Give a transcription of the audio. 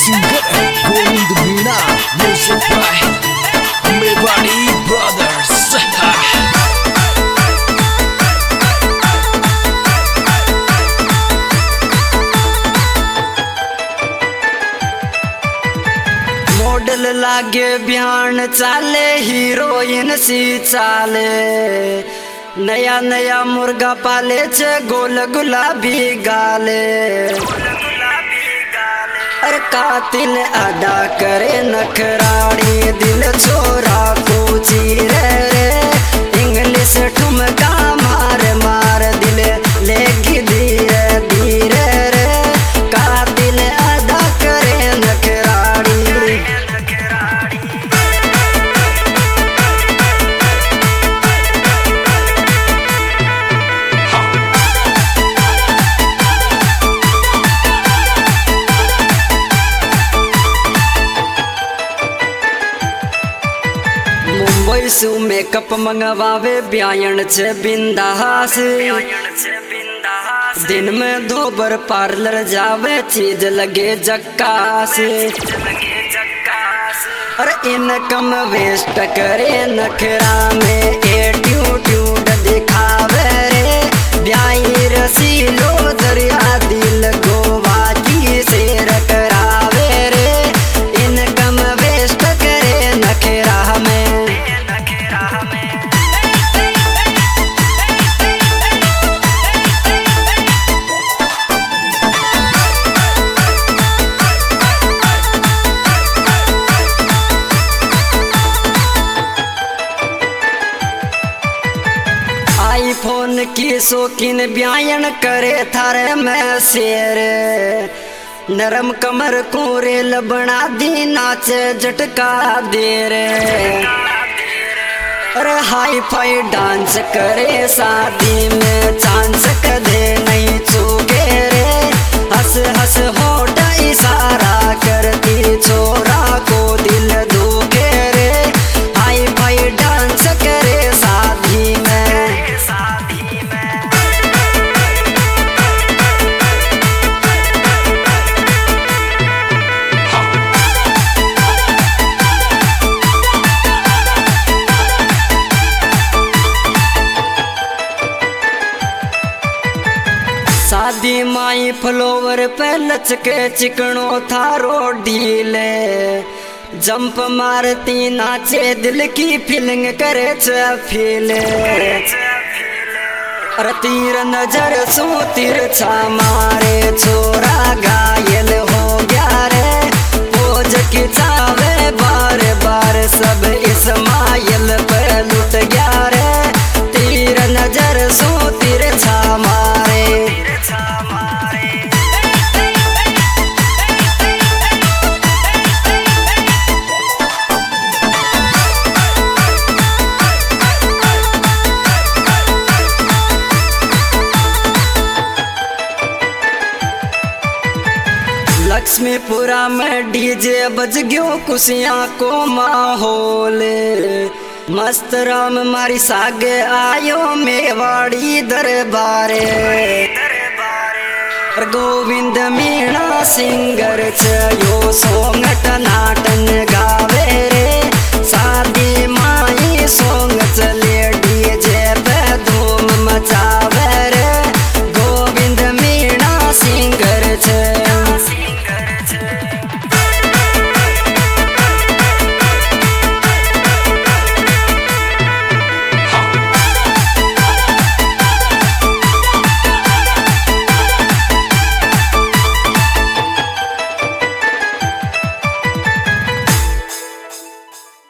singer Govind Meena, music by Mewari Brothers. Model लागे बयान चाले हीरोइन सी चाले नया नया मुर्गा पाले छे गोल गुलाबी गाले अरे कातिल अदा करे नखराड़ी दिल छोरा को चीरे रे इंग्लिश ठुमका मार मार दिल लेगी धीरे धीरे रे कातिल अदा करे नखराड़ी। मुंबई से मेकअप मंगवावे ब्यायन छे बिंदास दिन में 2 बार पार्लर जावे चीज लगे जक्कास अरे इनकम वेस्ट करे नखरा में एटीट्यूड दिखावे रे ब्याई रसीलो दरिया दिल गोवा की शेर करावे रे इनकम वेस्ट करे नखरा में। आईफोन की शौकीन ब्यायन करे थारे में शेर नरम कमर को रेल बना दी नाचे झटका दे रे अरे हाई फाई डांस करे शादी में चांस कदे नहीं चूके रे हंस हंस होठ इशारा करती छोरा को दिल दुखे रे हाई फाई डांस करे शादी में। शादी माई फ्लोवर पे लचके चिकनो थारो ढीले जंप मारती नाचे दिल की फीलिंग करे फीले अरे तीर नजर सो तिरछा मारे छोरा घायल हो गया रे पोज खिंचावे बार बार सब इस्माइल पे लुट गया रे तीर नजर सो तिरछा मारे। लक्ष्मीपुरा में डीजे बज गयो खुशियाँ को माहौल मस्त राम मारी सागे आयो मेवाड़ी दरबारे गोविंद मीणा सिंगर छ यो सोंगट नाटन